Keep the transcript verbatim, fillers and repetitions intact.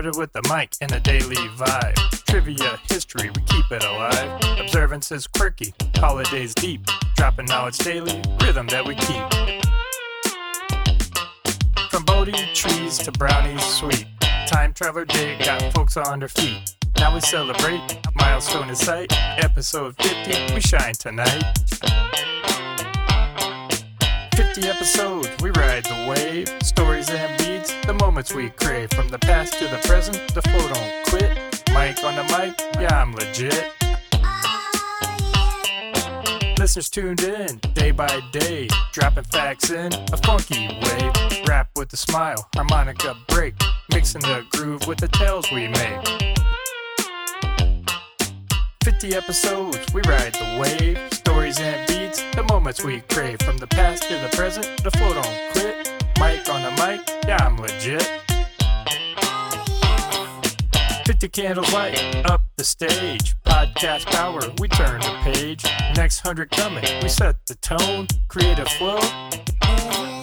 started with the mic and a daily vibe. Trivia, history, we keep it alive. Observances quirky, holidays deep. Dropping knowledge daily, rhythm that we keep. From Bodhi trees to brownies sweet. Time traveler day got folks on their feet. Now we celebrate, milestone in sight. Episode fifty, we shine tonight. fifty episodes, we ride the wave. Stories and beats, the moments we crave. From the past to the present, the flow don't quit. Mic on the mic, yeah, I'm legit. Listeners tuned in, day by day. Dropping facts in a funky way. Rap with a smile, harmonica break. Mixing the groove with the tales we make. fifty episodes, we ride the wave. Stories and beats, the moments we crave. From the past to the present, the flow don't quit. Mic on the mic, yeah, I'm legit. fifty candles light up the stage. Podcast power, we turn the page. Next hundred coming, we set the tone. Creative flow.